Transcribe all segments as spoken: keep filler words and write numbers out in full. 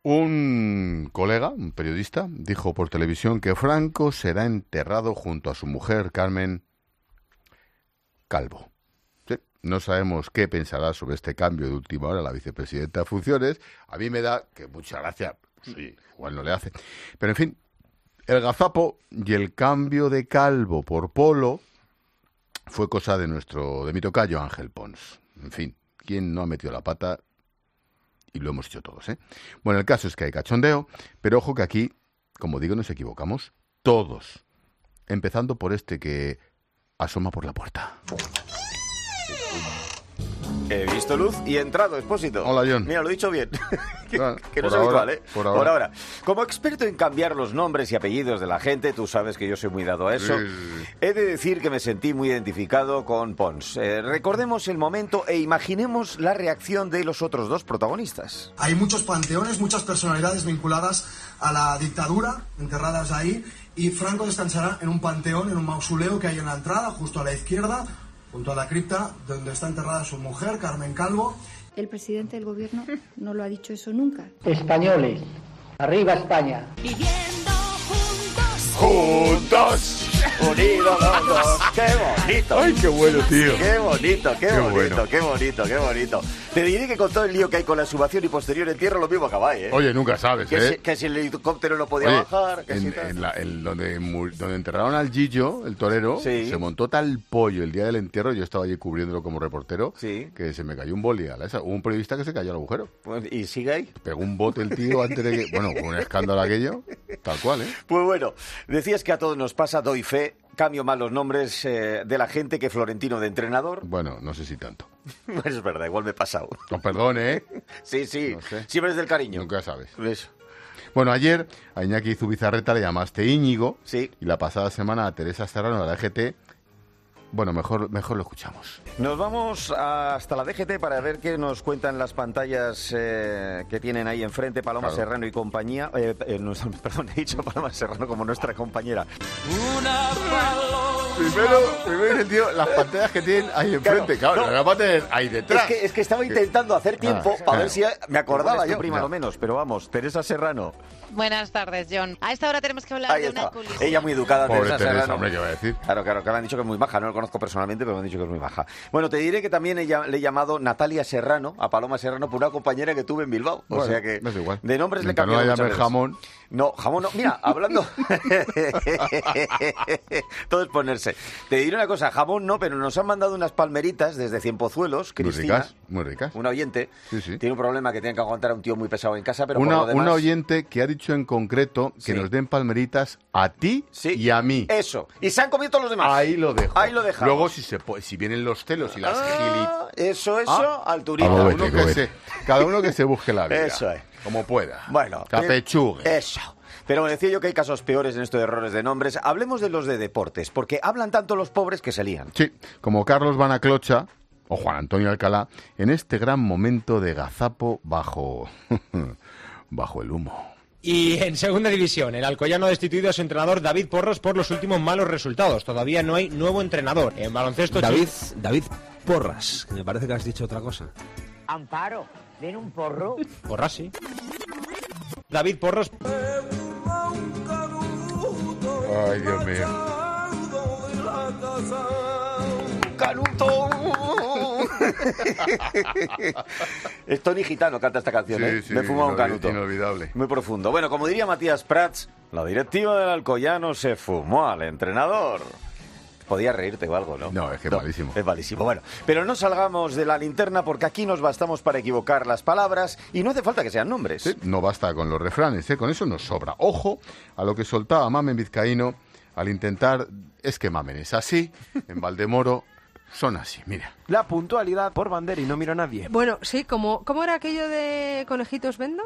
Un colega, un periodista, dijo por televisión que Franco será enterrado junto a su mujer, Carmen Calvo. Sí, no sabemos qué pensará sobre este cambio de última hora la vicepresidenta de funciones. A mí me da que mucha gracia, sí, igual no le hace. Pero en fin, el gazapo y el cambio de Calvo por Polo fue cosa de nuestro, de mi tocayo Ángel Pons. En fin, ¿quién no ha metido la pata? Y lo hemos hecho todos, ¿eh? Bueno, el caso es que hay cachondeo, pero ojo que aquí, como digo, nos equivocamos todos. Empezando por este que asoma por la puerta. He visto luz y he entrado, Expósito. Hola, John. Mira, lo he dicho bien. que, Claro, que no es ahora, habitual, ¿eh? Por ahora. Por ahora. Como experto en cambiar los nombres y apellidos de la gente, tú sabes que yo soy muy dado a eso, Sí. he de decir que me sentí muy identificado con Pons. Eh, recordemos el momento e imaginemos la reacción de los otros dos protagonistas. Hay muchos panteones, muchas personalidades vinculadas a la dictadura, enterradas ahí, y Franco descansará en un panteón, en un mausoleo que hay en la entrada, justo a la izquierda, junto a la cripta donde está enterrada su mujer, Carmen Calvo. El presidente del gobierno no lo ha dicho eso nunca. Españoles, arriba España. Viviendo juntos. ¡Juntos! Unidos los dos. ¡Qué bonito! ¡Ay, qué bueno, tío! ¡Qué bonito, qué, Qué bonito, bueno. qué bonito, qué bonito! Te diré que con todo el lío que hay con la exhumación y posterior entierro, lo mismo acabáis, ¿eh? Oye, nunca sabes, que, ¿eh? si, que si el helicóptero no podía Oye, bajar, que si en, tal. en la- en donde, mu- donde enterraron al Gillo, el torero, Sí. se montó tal pollo el día del entierro, yo estaba allí cubriéndolo como reportero, Sí. que se me cayó un boli a la esa. Hubo un periodista que se cayó al agujero. Pues, ¿y sigue ahí? Pegó un bote el tío antes de que... Bueno, con un escándalo aquello, tal cual, ¿eh? Pues bueno, decías que a todos nos pasa, doy fe, cambio mal los nombres eh, de la gente que Florentino de entrenador. Bueno, no sé si tanto. Pues es verdad, igual me he pasado. No, perdone, ¿eh? Sí, sí, No sé. siempre es del cariño. Nunca sabes. Eso. Bueno, ayer a Iñaki Zubizarreta le llamaste Íñigo. Sí. Y la pasada semana a Teresa Serrano de la D G T. Bueno, mejor, mejor lo escuchamos. Nos vamos hasta la D G T para ver qué nos cuentan las pantallas eh, que tienen ahí enfrente Paloma Claro. Serrano y compañía. Eh, eh, no, perdón, he dicho Paloma Serrano como nuestra compañera. Primero, primero el tío, las pantallas que tienen ahí enfrente, claro, no. las va a tener ahí Es detrás. que, es que estaba intentando hacer tiempo Ah, para ah. ver si me acordaba Igual es yo. tu Prima prima. lo menos, pero vamos, Teresa Serrano. Buenas tardes, John. A esta hora tenemos que hablar Ahí de está. una colisión. Ella muy educada, Pobre Teresa, Teresa, Serrano. hombre, ¿qué va a decir? Claro, claro, que me han dicho que es muy baja, no lo conozco personalmente, pero me han dicho que es muy baja. Bueno, te diré que también he llam- le he llamado Natalia Serrano, a Paloma Serrano, por una compañera que tuve en Bilbao. O Bueno, sea que me da igual. de nombres le Mientras no cambié la muchas llamen veces. jamón. No, jamón no. Mira, hablando... Todo es ponerse. Te diré una cosa, jamón no, pero nos han mandado unas palmeritas desde Cienpozuelos, Muy Cristina, ricas, muy ricas. una oyente. Sí, sí. Tiene un problema que tiene que aguantar a un tío muy pesado en casa, pero por Una, lo demás... una oyente que ha dicho en concreto que Sí. nos den palmeritas a ti Sí. y a mí. Eso. Y se han comido todos los demás. Ahí lo dejo. Ahí lo dejamos. Luego, si se po- si vienen los celos y las gili... Ah, eso, eso, Ah. alturita. Cada uno, que se, cada uno que se busque la vida. Eso es. Como pueda. Bueno, Que apechugue. Eso. Pero me decía yo que hay casos peores en esto de errores de nombres. Hablemos de los de deportes, porque hablan tanto los pobres que se lían. Sí, como Carlos Banaclocha o Juan Antonio Alcalá, en este gran momento de gazapo bajo, bajo el humo. Y en segunda división, el Alcoyano ha destituido a su entrenador David Porros por los últimos malos resultados. Todavía no hay nuevo entrenador. En baloncesto... David, David Porras, que me parece que has dicho otra cosa. Amparo, ¿ven un porro? Porras, sí. David Porros... Ay, Dios mío. ¡Canuto! Es Tony Gitano canta esta canción, ¿eh? Sí, sí, Me fuma un inolvi- canuto. inolvidable. Muy profundo. Bueno, como diría Matías Prats, la directiva del Alcoyano se fumó al entrenador. Podía reírte o algo, ¿no? No, es que es malísimo. Es malísimo. Bueno, pero no salgamos de la linterna porque aquí nos bastamos para equivocar las palabras y no hace falta que sean nombres. Sí, no basta con los refranes, ¿eh? Con eso nos sobra. Ojo a lo que soltaba Mamen Vizcaíno al intentar... Es que Mamen es así, en Valdemoro son así, mira. La puntualidad por bandera y no miro a nadie. Bueno, sí, como ¿cómo era aquello de conejitos vendo?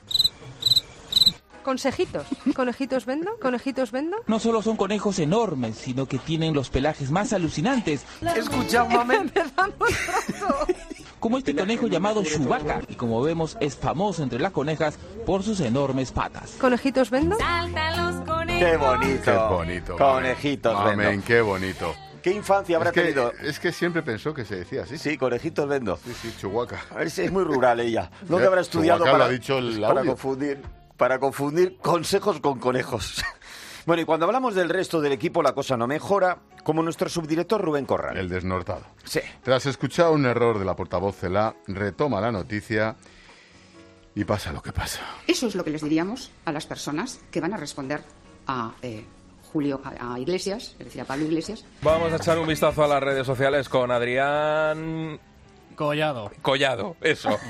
Consejitos. ¿Conejitos vendo? ¿Conejitos vendo? No solo son conejos enormes, sino que tienen los pelajes más alucinantes. Escucha, mamen. Empezamos pronto. Como este conejo llamado Chewbacca, y como vemos es famoso entre las conejas por sus enormes patas. ¿Conejitos vendo? Saltan los conejos. ¡Qué bonito! Qué bonito. Conejitos, Mamen, vendo. qué bonito. ¿Qué infancia habrá es que, tenido? Es que siempre pensó que se decía así. Sí, conejitos vendo. Sí, sí, Chihuahua. A ver si es muy rural ella. ¿Dónde ¿Eh? habrá estudiado Chihuahua para, lo ha dicho el para audio. confundir, para confundir consejos con conejos? Bueno, y cuando hablamos del resto del equipo la cosa no mejora, como nuestro subdirector Rubén Corral. El desnortado. Sí. Tras escuchar un error de la portavoz Celaá, retoma la noticia y pasa lo que pasa. Eso es lo que les diríamos a las personas que van a responder a eh, Julio, a, a Iglesias, es decir, a Pablo Iglesias. Vamos a echar un vistazo a las redes sociales con Adrián... Collado. Collado, eso.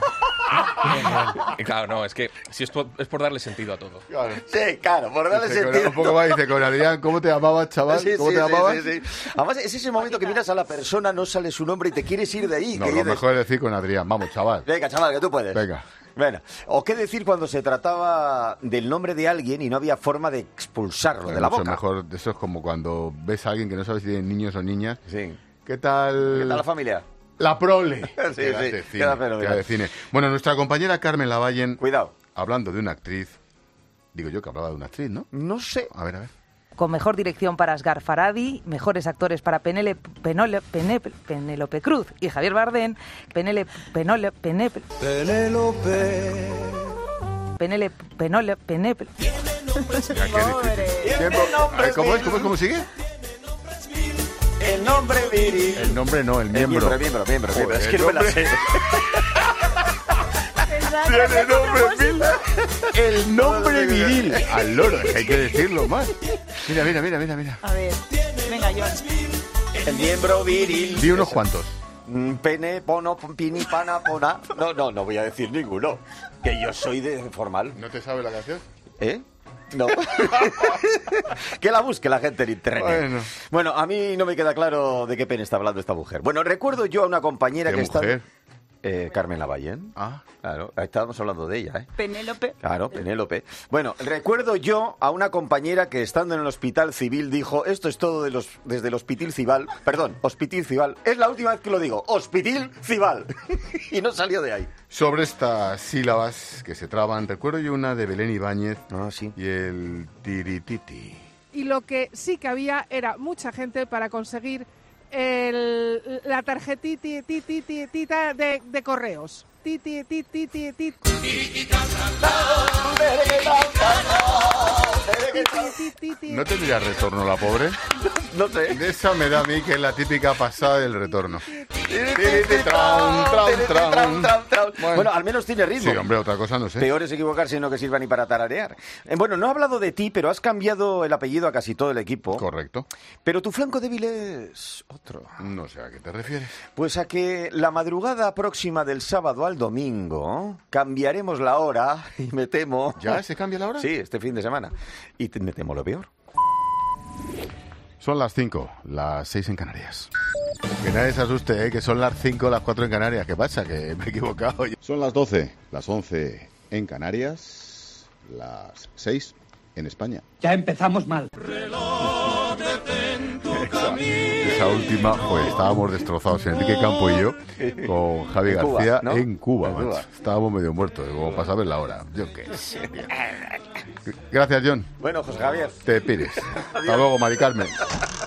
Claro, no, es que si es por, es por darle sentido a todo. Claro. Sí, claro, por darle Dice, sentido. un poco más dice, con Adrián, ¿cómo te llamabas, chaval? Sí, ¿Cómo sí, te sí, llamabas? sí, sí. Además, es ese momento que miras a la persona, no sale su nombre y te quieres ir de ahí. No, que lo dices, mejor es decir con Adrián. Vamos, chaval. venga, chaval, que tú puedes. Venga. Bueno, o qué decir cuando se trataba del nombre de alguien y no había forma de expulsarlo de la Mucho boca. mejor, eso es como cuando ves a alguien que no sabes si tiene niños o niñas. Sí. ¿Qué tal? ¿Qué tal la familia? La prole. Sí, Queda sí, de cine, queda fenomenal. queda de cine. Bueno, nuestra compañera Carmen Lavallen, Cuidado. hablando de una actriz, digo yo que hablaba de una actriz, ¿no? No sé. A ver, a ver. Con mejor dirección para Asghar Farhadi, mejores actores para Penele, Penole, Pene- Penélope Cruz y Javier Bardem, Penele, Penole, Pene- Penélope. Penele, Penole, Pene- Ya, qué difícil. Tiempo. A ver, ¿Cómo es? ¿Cómo es? ¿Cómo sigue? El nombre viril. El nombre no, el El miembro. miembro, miembro, miembro, miembro. Joder, Es que no me la el sé. Tiene nombre viril. El nombre viril. Al loro, es que hay que decirlo más. Mira, mira, mira, mira, mira. A ver, venga, John. El miembro viril. Di unos cuantos. Mm, Pene, pono, pini, pana, pona. No, no, no voy a decir ninguno. Que yo soy de formal. ¿No te sabes la canción? ¿Eh? No. Que la busque la gente en internet. Bueno. Bueno, a mí no me queda claro de qué pene está hablando esta mujer. Bueno, recuerdo yo a una compañera ¿Qué que mujer? está... Eh, Carmen Lavallen. Ah. Claro, estábamos hablando de ella, ¿eh? Penélope. Claro, Penélope. Bueno, recuerdo yo a una compañera que estando en el hospital civil dijo, esto es todo de los, desde el hospital civil, perdón, hospital civil, es la última vez que lo digo, hospital civil. Y no salió de ahí. Sobre estas sílabas que se traban, recuerdo yo una de Belén Ibáñez Ah, sí. y el tirititi. Y lo que sí que había era mucha gente para conseguir el, la tarjetita de, de correos. Titi, titi, titi, titi. ¿No tendría retorno la pobre? No sé. De esa me da a mí que es la típica pasada del retorno. Traun, traun, traun. Bueno, al menos tiene ritmo. Sí, hombre, otra cosa no sé. Peor es equivocarse y no que sirva ni para tararear. Eh, Bueno, no he hablado de ti, pero has cambiado el apellido a casi todo el equipo. Correcto. Pero tu flanco débil es otro. No sé a qué te refieres. Pues a que la madrugada próxima del sábado al domingo cambiaremos la hora y me temo... ¿Ya se cambia la hora? Sí, este fin de semana. Y te- me temo lo peor. Son las cinco, las seis en Canarias. Que nadie se asuste, ¿eh? Que son las cinco, las cuatro en Canarias. ¿Qué pasa? Que me he equivocado. Son las doce, las once en Canarias, las seis en España. Ya empezamos mal. Esa, esa última, pues estábamos destrozados, Enrique Campo y yo, con Javi En Cuba, García, ¿no? en Cuba. En macho. Cuba. Estábamos medio muertos, como para saber la hora. Yo qué sé. tío. Gracias, John. Bueno, José Javier. Te pires. Hasta luego, Mari Carmen.